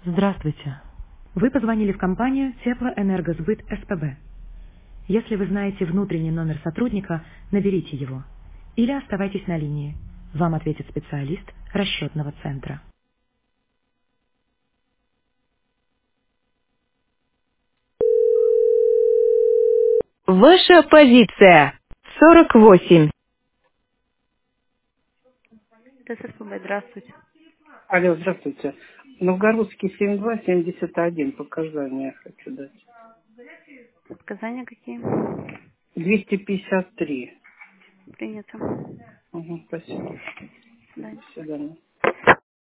Здравствуйте. Вы позвонили в компанию Теплоэнергосбыт СПБ. Если вы знаете внутренний номер сотрудника, наберите его. Или оставайтесь на линии. Вам ответит специалист расчетного центра. Ваша позиция 48. ТССПБ, здравствуйте. Алло, здравствуйте. Новгородский 7271 показания хочу дать. Показания какие? 253. Принято. Угу, спасибо. До свидания. До свидания.